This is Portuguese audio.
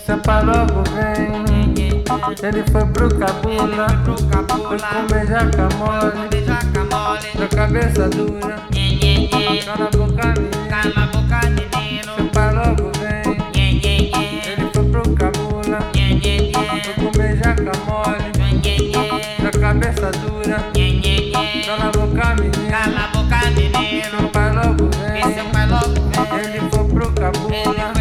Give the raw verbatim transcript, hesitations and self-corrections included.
seu pai logo vem. Ele foi pro cabula, foi comer jaca mole, da cabeça dura, cala a boca menino. Seu pai logo vem. Ele foi pro cabula, foi comer jaca mole, da cabeça dura, cala a boca menino. Seu pai logo vem. Ele foi pro cabula,